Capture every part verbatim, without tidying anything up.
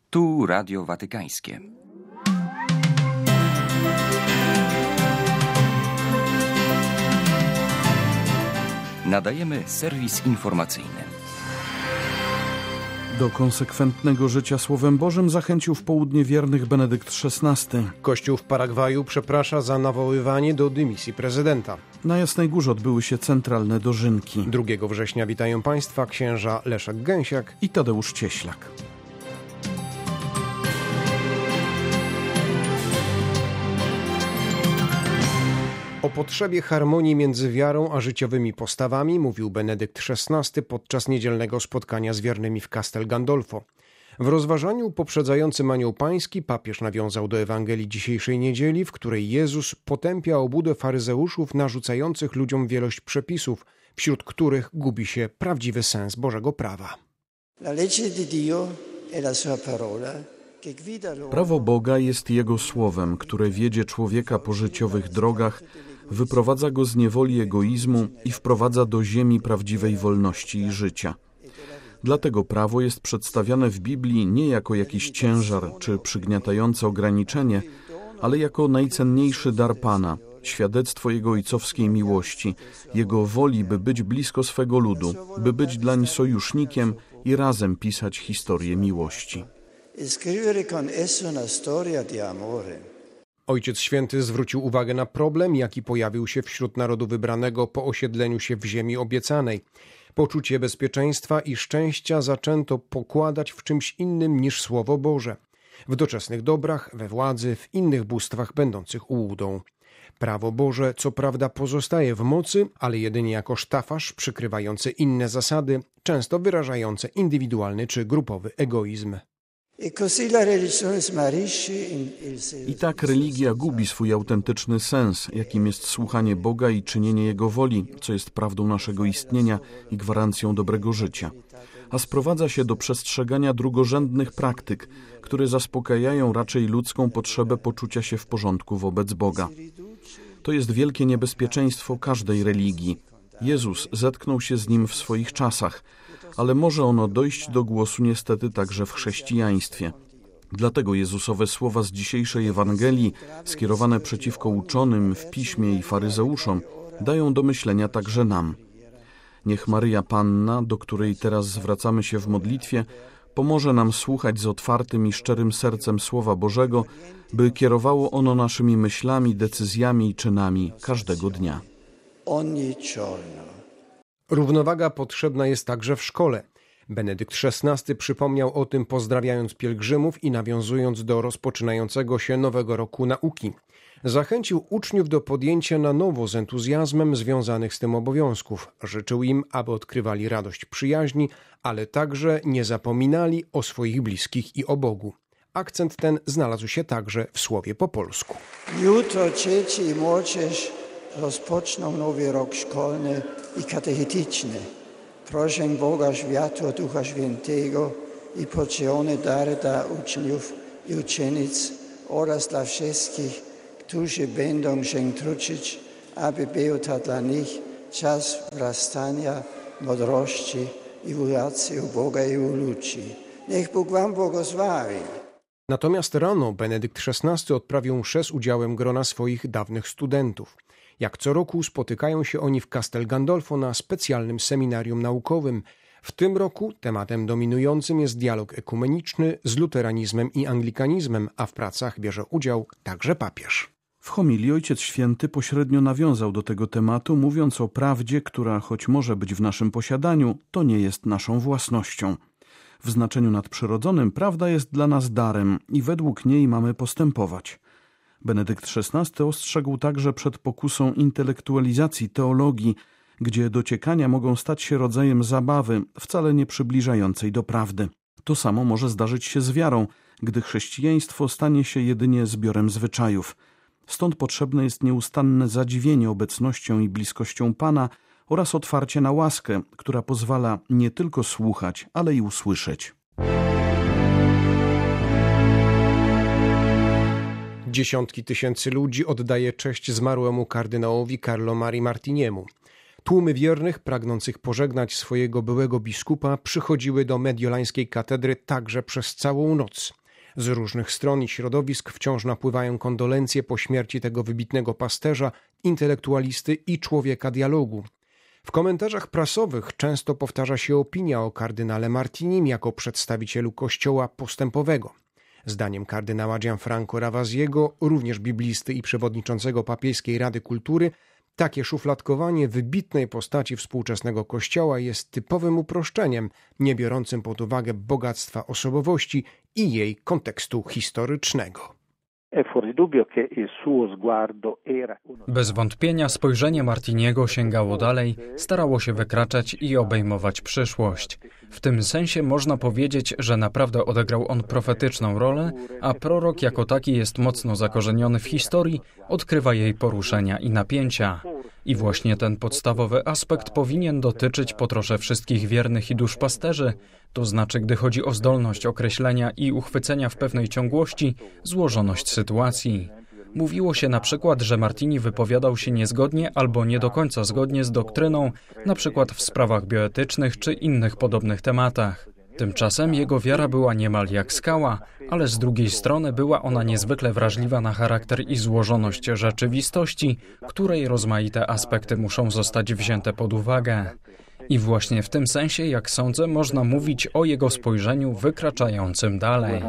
Tu Radio Watykańskie. Nadajemy serwis informacyjny. Do konsekwentnego życia Słowem Bożym zachęcił w południe wiernych Benedykt szesnasty. Kościół w Paragwaju przeprasza za nawoływanie do dymisji prezydenta. Na Jasnej Górze odbyły się centralne dożynki. drugiego września witają Państwa księża Leszek Gęsiak i Tadeusz Cieślak. O potrzebie harmonii między wiarą a życiowymi postawami mówił Benedykt szesnasty podczas niedzielnego spotkania z wiernymi w Castel Gandolfo. W rozważaniu poprzedzającym Anioł Pański papież nawiązał do Ewangelii dzisiejszej niedzieli, w której Jezus potępia obłudę faryzeuszów narzucających ludziom wielość przepisów, wśród których gubi się prawdziwy sens Bożego prawa. Prawo Boga jest Jego słowem, które wiedzie człowieka po życiowych drogach, wyprowadza go z niewoli egoizmu i wprowadza do ziemi prawdziwej wolności i życia. Dlatego prawo jest przedstawiane w Biblii nie jako jakiś ciężar czy przygniatające ograniczenie, ale jako najcenniejszy dar Pana, świadectwo Jego ojcowskiej miłości, Jego woli, by być blisko swego ludu, by być dlań sojusznikiem i razem pisać historię miłości. Ojciec Święty zwrócił uwagę na problem, jaki pojawił się wśród narodu wybranego po osiedleniu się w ziemi obiecanej. Poczucie bezpieczeństwa i szczęścia zaczęto pokładać w czymś innym niż Słowo Boże. W doczesnych dobrach, we władzy, w innych bóstwach będących ułudą. Prawo Boże co prawda pozostaje w mocy, ale jedynie jako sztafaż przykrywający inne zasady, często wyrażające indywidualny czy grupowy egoizm. I tak religia gubi swój autentyczny sens, jakim jest słuchanie Boga i czynienie Jego woli, co jest prawdą naszego istnienia i gwarancją dobrego życia. A sprowadza się do przestrzegania drugorzędnych praktyk, które zaspokajają raczej ludzką potrzebę poczucia się w porządku wobec Boga. To jest wielkie niebezpieczeństwo każdej religii. Jezus zetknął się z nim w swoich czasach, ale może ono dojść do głosu niestety także w chrześcijaństwie. Dlatego Jezusowe słowa z dzisiejszej Ewangelii, skierowane przeciwko uczonym w piśmie i faryzeuszom, dają do myślenia także nam. Niech Maryja Panna, do której teraz zwracamy się w modlitwie, pomoże nam słuchać z otwartym i szczerym sercem Słowa Bożego, by kierowało ono naszymi myślami, decyzjami i czynami każdego dnia. Równowaga potrzebna jest także w szkole. Benedykt szesnasty przypomniał o tym, pozdrawiając pielgrzymów i nawiązując do rozpoczynającego się nowego roku nauki. Zachęcił uczniów do podjęcia na nowo z entuzjazmem związanych z tym obowiązków. Życzył im, aby odkrywali radość przyjaźni, ale także nie zapominali o swoich bliskich i o Bogu. Akcent ten znalazł się także w słowie po polsku. Jutro dzieci i młodzież rozpoczną nowy rok szkolny i katechetyczny. Proszę Boga Światła Ducha Świętego i podzielone dary dla uczniów i uczennic oraz dla wszystkich, którzy będą się trudzić, aby był to dla nich czas wzrastania, mądrości i uracji u Boga i u ludzi. Niech Bóg wam błogosławi. Natomiast rano Benedykt szesnasty odprawił mszę z udziałem grona swoich dawnych studentów. Jak co roku spotykają się oni w Castel Gandolfo na specjalnym seminarium naukowym. W tym roku tematem dominującym jest dialog ekumeniczny z luteranizmem i anglikanizmem, a w pracach bierze udział także papież. W homilii Ojciec Święty pośrednio nawiązał do tego tematu, mówiąc o prawdzie, która choć może być w naszym posiadaniu, to nie jest naszą własnością. W znaczeniu nadprzyrodzonym prawda jest dla nas darem i według niej mamy postępować. Benedykt szesnasty ostrzegł także przed pokusą intelektualizacji teologii, gdzie dociekania mogą stać się rodzajem zabawy, wcale nie przybliżającej do prawdy. To samo może zdarzyć się z wiarą, gdy chrześcijaństwo stanie się jedynie zbiorem zwyczajów. Stąd potrzebne jest nieustanne zadziwienie obecnością i bliskością Pana oraz otwarcie na łaskę, która pozwala nie tylko słuchać, ale i usłyszeć. Dziesiątki tysięcy ludzi oddaje cześć zmarłemu kardynałowi Carlo Marii Martiniemu. Tłumy wiernych, pragnących pożegnać swojego byłego biskupa, przychodziły do mediolańskiej katedry także przez całą noc. Z różnych stron i środowisk wciąż napływają kondolencje po śmierci tego wybitnego pasterza, intelektualisty i człowieka dialogu. W komentarzach prasowych często powtarza się opinia o kardynale Martinim jako przedstawicielu Kościoła postępowego. Zdaniem kardynała Gianfranco Ravasiego, również biblisty i przewodniczącego Papieskiej Rady Kultury, takie szufladkowanie wybitnej postaci współczesnego Kościoła jest typowym uproszczeniem, nie biorącym pod uwagę bogactwa osobowości i jej kontekstu historycznego. Bez wątpienia spojrzenie Martiniego sięgało dalej, starało się wykraczać i obejmować przyszłość. W tym sensie można powiedzieć, że naprawdę odegrał on profetyczną rolę, a prorok jako taki jest mocno zakorzeniony w historii, odkrywa jej poruszenia i napięcia. I właśnie ten podstawowy aspekt powinien dotyczyć po trosze wszystkich wiernych i duszpasterzy, to znaczy gdy chodzi o zdolność określenia i uchwycenia w pewnej ciągłości złożoność sytuacji. Mówiło się na przykład, że Martini wypowiadał się niezgodnie albo nie do końca zgodnie z doktryną, na przykład w sprawach bioetycznych czy innych podobnych tematach. Tymczasem jego wiara była niemal jak skała, ale z drugiej strony była ona niezwykle wrażliwa na charakter i złożoność rzeczywistości, której rozmaite aspekty muszą zostać wzięte pod uwagę. I właśnie w tym sensie, jak sądzę, można mówić o jego spojrzeniu wykraczającym dalej.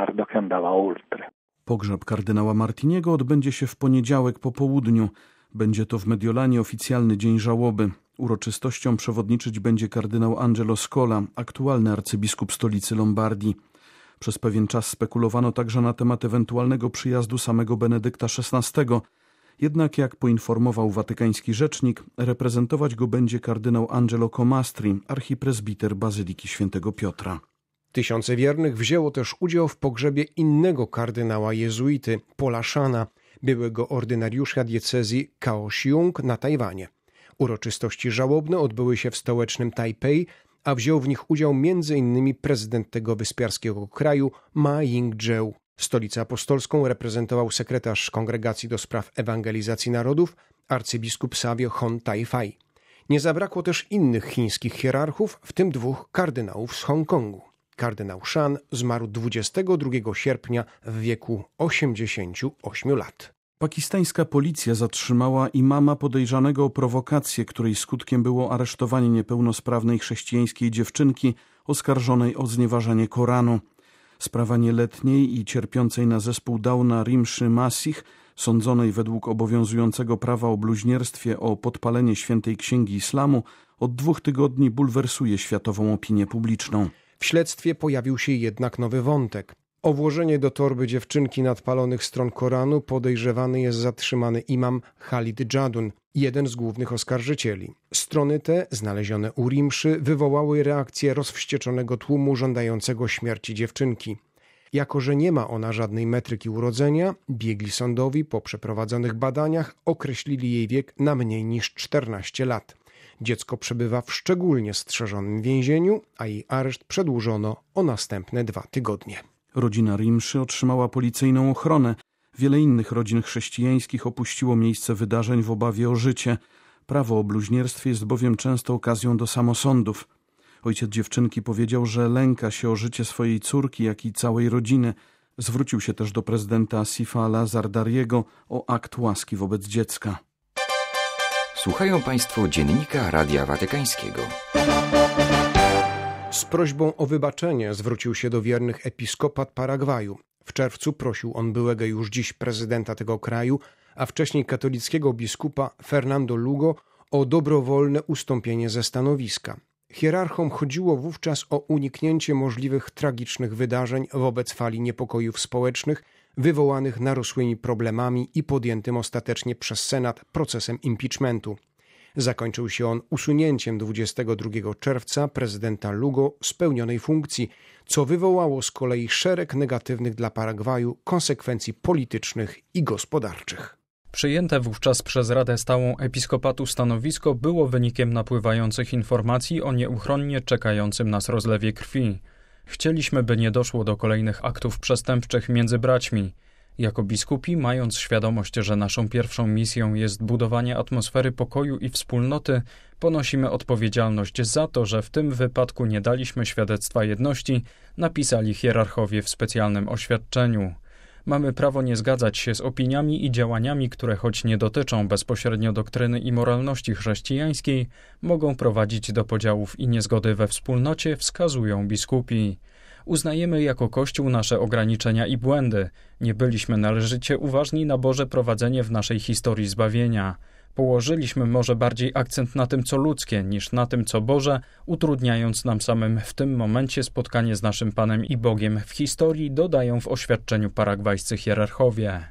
Pogrzeb kardynała Martiniego odbędzie się w poniedziałek po południu. Będzie to w Mediolanie oficjalny dzień żałoby. Uroczystością przewodniczyć będzie kardynał Angelo Scola, aktualny arcybiskup stolicy Lombardii. Przez pewien czas spekulowano także na temat ewentualnego przyjazdu samego Benedykta szesnastego. Jednak, jak poinformował watykański rzecznik, reprezentować go będzie kardynał Angelo Comastri, archipresbiter Bazyliki Świętego Piotra. Tysiące wiernych wzięło też udział w pogrzebie innego kardynała jezuity, Paula Shana, byłego ordynariusza diecezji Kaohsiung na Tajwanie. Uroczystości żałobne odbyły się w stołecznym Tajpej, a wziął w nich udział między innymi prezydent tego wyspiarskiego kraju Ma Ying-jeou. Stolicę apostolską reprezentował sekretarz Kongregacji do Spraw Ewangelizacji Narodów, arcybiskup Savio Hon Taifai. Nie zabrakło też innych chińskich hierarchów, w tym dwóch kardynałów z Hongkongu. Kardynał Shan zmarł dwudziestego drugiego sierpnia w wieku osiemdziesięciu ośmiu lat. Pakistańska policja zatrzymała imama podejrzanego o prowokację, której skutkiem było aresztowanie niepełnosprawnej chrześcijańskiej dziewczynki oskarżonej o znieważanie Koranu. Sprawa nieletniej i cierpiącej na zespół Downa Rimszy Masih, sądzonej według obowiązującego prawa o bluźnierstwie o podpalenie świętej księgi islamu, od dwóch tygodni bulwersuje światową opinię publiczną. W śledztwie pojawił się jednak nowy wątek. O włożenie do torby dziewczynki nadpalonych stron Koranu podejrzewany jest zatrzymany imam Khalid Jadun, jeden z głównych oskarżycieli. Strony te, znalezione u Rimszy, wywołały reakcję rozwścieczonego tłumu żądającego śmierci dziewczynki. Jako że nie ma ona żadnej metryki urodzenia, biegli sądowi po przeprowadzonych badaniach określili jej wiek na mniej niż czternaście lat. Dziecko przebywa w szczególnie strzeżonym więzieniu, a jej areszt przedłużono o następne dwa tygodnie. Rodzina Rimszy otrzymała policyjną ochronę. Wiele innych rodzin chrześcijańskich opuściło miejsce wydarzeń w obawie o życie. Prawo o bluźnierstwie jest bowiem często okazją do samosądów. Ojciec dziewczynki powiedział, że lęka się o życie swojej córki, jak i całej rodziny. Zwrócił się też do prezydenta Sifa al-Zardariego o akt łaski wobec dziecka. Słuchają Państwo Dziennika Radia Watykańskiego. Z prośbą o wybaczenie zwrócił się do wiernych episkopat Paragwaju. W czerwcu prosił on byłego już dziś prezydenta tego kraju, a wcześniej katolickiego biskupa Fernando Lugo o dobrowolne ustąpienie ze stanowiska. Hierarchom chodziło wówczas o uniknięcie możliwych tragicznych wydarzeń wobec fali niepokojów społecznych wywołanych narosłymi problemami i podjętym ostatecznie przez Senat procesem impeachmentu. Zakończył się on usunięciem dwudziestego drugiego czerwca prezydenta Lugo z pełnionej funkcji, co wywołało z kolei szereg negatywnych dla Paragwaju konsekwencji politycznych i gospodarczych. Przyjęte wówczas przez Radę Stałą Episkopatu stanowisko było wynikiem napływających informacji o nieuchronnie czekającym nas rozlewie krwi. Chcieliśmy, by nie doszło do kolejnych aktów przestępczych między braćmi. Jako biskupi, mając świadomość, że naszą pierwszą misją jest budowanie atmosfery pokoju i wspólnoty, ponosimy odpowiedzialność za to, że w tym wypadku nie daliśmy świadectwa jedności, napisali hierarchowie w specjalnym oświadczeniu. Mamy prawo nie zgadzać się z opiniami i działaniami, które choć nie dotyczą bezpośrednio doktryny i moralności chrześcijańskiej, mogą prowadzić do podziałów i niezgody we wspólnocie, wskazują biskupi. Uznajemy jako Kościół nasze ograniczenia i błędy. Nie byliśmy należycie uważni na Boże prowadzenie w naszej historii zbawienia. Położyliśmy może bardziej akcent na tym, co ludzkie, niż na tym, co Boże, utrudniając nam samym w tym momencie spotkanie z naszym Panem i Bogiem w historii, dodają w oświadczeniu paragwajscy hierarchowie.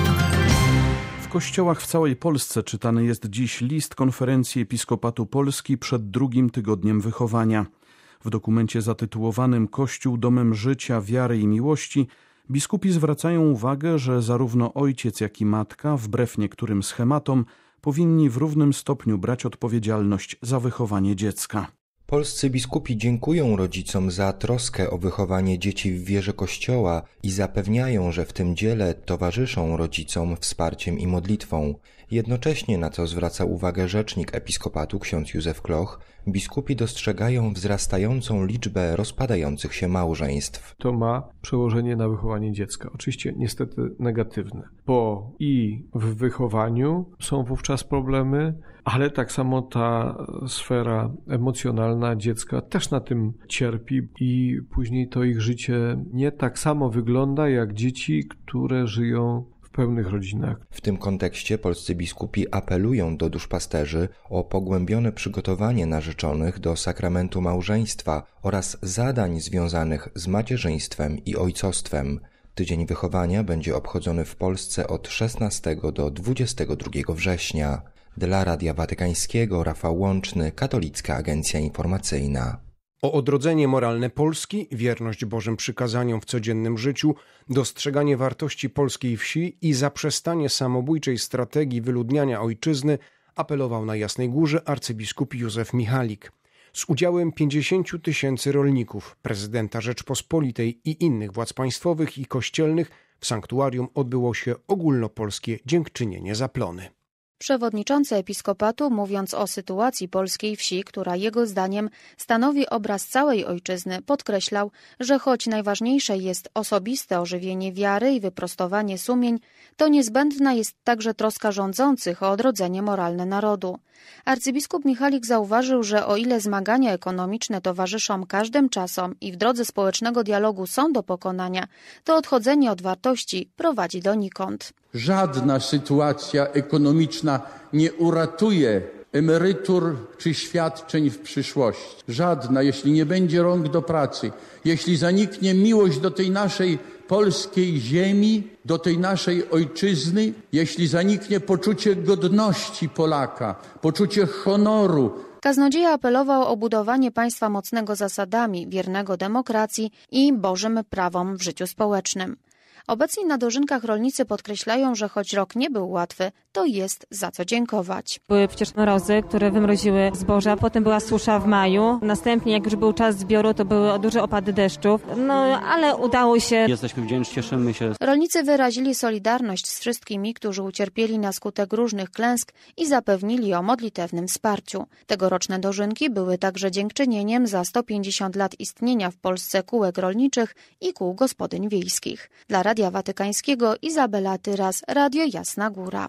W kościołach w całej Polsce czytany jest dziś list Konferencji Episkopatu Polski przed drugim tygodniem wychowania. W dokumencie zatytułowanym Kościół domem życia, wiary i miłości biskupi zwracają uwagę, że zarówno ojciec, jak i matka, wbrew niektórym schematom, powinni w równym stopniu brać odpowiedzialność za wychowanie dziecka. Polscy biskupi dziękują rodzicom za troskę o wychowanie dzieci w wierze Kościoła i zapewniają, że w tym dziele towarzyszą rodzicom wsparciem i modlitwą. Jednocześnie, na co zwraca uwagę rzecznik episkopatu ksiądz Józef Kloch, biskupi dostrzegają wzrastającą liczbę rozpadających się małżeństw. To ma przełożenie na wychowanie dziecka. Oczywiście niestety negatywne, bo i w wychowaniu są wówczas problemy, ale tak samo ta sfera emocjonalna dziecka też na tym cierpi i później to ich życie nie tak samo wygląda jak dzieci, które żyją w pełnych rodzinach. W tym kontekście polscy biskupi apelują do duszpasterzy o pogłębione przygotowanie narzeczonych do sakramentu małżeństwa oraz zadań związanych z macierzyństwem i ojcostwem. Tydzień Wychowania będzie obchodzony w Polsce od szesnastego do dwudziestego drugiego września. Dla Radia Watykańskiego Rafał Łączny, Katolicka Agencja Informacyjna. O odrodzenie moralne Polski, wierność Bożym przykazaniom w codziennym życiu, dostrzeganie wartości polskiej wsi i zaprzestanie samobójczej strategii wyludniania ojczyzny apelował na Jasnej Górze arcybiskup Józef Michalik. Z udziałem pięćdziesięciu tysięcy rolników, prezydenta Rzeczpospolitej i innych władz państwowych i kościelnych w sanktuarium odbyło się ogólnopolskie dziękczynienie za plony. Przewodniczący episkopatu, mówiąc o sytuacji polskiej wsi, która jego zdaniem stanowi obraz całej ojczyzny, podkreślał, że choć najważniejsze jest osobiste ożywienie wiary i wyprostowanie sumień, to niezbędna jest także troska rządzących o odrodzenie moralne narodu. Arcybiskup Michalik zauważył, że o ile zmagania ekonomiczne towarzyszą każdym czasom i w drodze społecznego dialogu są do pokonania, to odchodzenie od wartości prowadzi donikąd. Żadna sytuacja ekonomiczna nie uratuje emerytur czy świadczeń w przyszłości. Żadna, jeśli nie będzie rąk do pracy, jeśli zaniknie miłość do tej naszej polskiej ziemi, do tej naszej ojczyzny, jeśli zaniknie poczucie godności Polaka, poczucie honoru. Kaznodzieja apelował o budowanie państwa mocnego zasadami, wiernego demokracji i Bożym prawom w życiu społecznym. Obecni na dożynkach rolnicy podkreślają, że choć rok nie był łatwy, to jest za co dziękować. Były przecież mrozy, które wymroziły zboża, potem była susza w maju, następnie jak już był czas zbioru, to były duże opady deszczów, no ale udało się. Jesteśmy wdzięczni, cieszymy się. Rolnicy wyrazili solidarność z wszystkimi, którzy ucierpieli na skutek różnych klęsk i zapewnili o modlitewnym wsparciu. Tegoroczne dożynki były także dziękczynieniem za sto pięćdziesiąt lat istnienia w Polsce kółek rolniczych i kół gospodyń wiejskich. Dla Radia Watykańskiego Izabela Tyras, Radio Jasna Góra.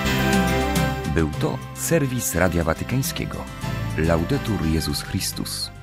Był to serwis Radia Watykańskiego. Laudetur Jezus Chrystus.